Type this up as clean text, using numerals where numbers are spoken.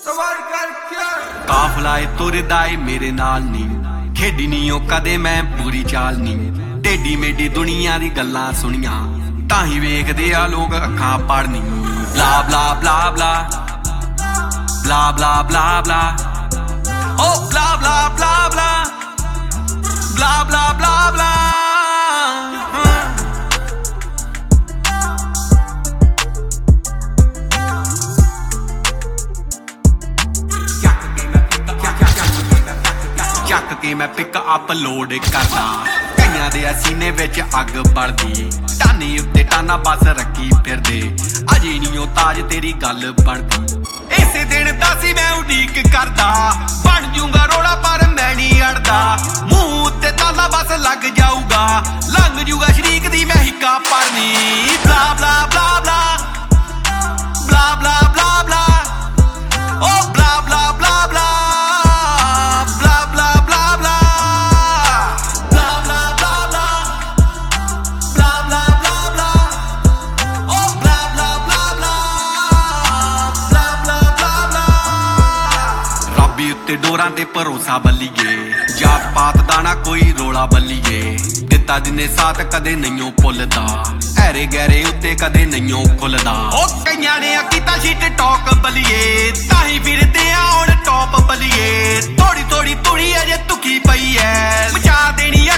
ਕਾਫਲਾ ਏ ਤੁਰਦਾ ਏ ਮੇਰੇ ਨਾਲ ਨੀ, ਖੇਡੀ ਨੀ ਉਹ ਕਦੇ ਮੈਂ ਪੂਰੀ ਚਾਲ ਨੀ। ਟੇਡੀ ਮੇਡੀ ਦੁਨੀਆ ਦੀ ਗੱਲਾਂ ਸੁਣੀਆਂ ਤਾਂ ਹੀ ਵੇਖਦੇ ਆ ਲੋਕ ਅੱਖਾਂ ਪੜਨੀ। ਬਲਾ ਬਲਾ ਬਲਾ ਬਲਾ ਬਲਾ ਬਲਾ ਬਲਾ ਬਲਾ ਓ ਬਲਾ ਬਲਾ ਬਲਾ ਬਲਾ ਬਲਾ ਬਲਾ ਬਲਾ ਬਲਾ। ਚੱਕ ਕੇ ਮੈਂ ਪਿਕ ਅਪ ਲੋਡ ਕਰਦਾ, ਕਈਆਂ ਦੇ ਸੀਨੇ ਵਿੱਚ ਅੱਗ ਬਲਦੀ। ਟਾਨੀ ਉੱਤੇ ਟਾਨਾ ਬਸ ਰੱਖੀ ਫਿਰਦੇ, ਅਜੇ ਨੀ ਉਹ ਤਾਜ ਤੇਰੀ ਗੱਲ ਬਣਦੀ। ਇਸੇ ਦਿਨ ਦਾ ਸੀ ਮੈਂ ਉਡੀਕ ਕਰਦਾ, ਬਣ ਜੂੰਗਾ ਰੋਲਾ ਪਰ ਮੈਂ ਨੀ ਅੜਦਾ। ਮੂੰਹ ਉੱਤੇ ਤਾਲਾ ਬਸ ਲੱਗ ਜਾਊਗਾ, ਲੰਘ ਜੂਗਾ ਸ਼ਰੀਕ ਦੀ ਮੈਂ ਹਿੱਕਾ ਪੜਨੀ। ਬਲਾ ਬਲਾ ਬਲਾ ਬਲਾ ਬਲਾ ਬਲਾ ਬਲਾ ਬਲਾ ਓ ਬਲਾ ਬਲਾ ਬਲਾ ਬਲਾ ਉੱਤੇ ਡੋਰਾਂ ਤੇ ਭਰੋਸਾ ਬੱਲੀਏ, ਜਾਤ ਪਾਤ ਦਾ ਨਾ ਕੋਈ ਰੋਲਾ ਬੱਲੀਏ। ਦਿੱਤਾ ਜਿੰਨੇ ਸਾਥ ਕਦੇ ਨਹੀਂਓ ਭੁੱਲਦਾ, ਐਰੇ ਗਹਿਰੇ ਉੱਤੇ ਕਦੇ ਨਹੀਂਓ ਖੁੱਲਦਾ। ਉਹ ਕਈਆਂ ਨੇ ਕੀਤਾ ਸ਼ੀਟ ਟੌਕ ਬੱਲੀਏ, ਤਾਂ ਹੀ ਫਿਰਦੇ ਆ ਹੁਣ ਟੌਪ ਬੱਲੀਏ। ਥੋੜੀ ਥੋੜੀ ਤੁੜੀ ਅਜੇ ਤੁਕੀ ਪਈ ਐ, ਮਚਾ ਦੇਣੀ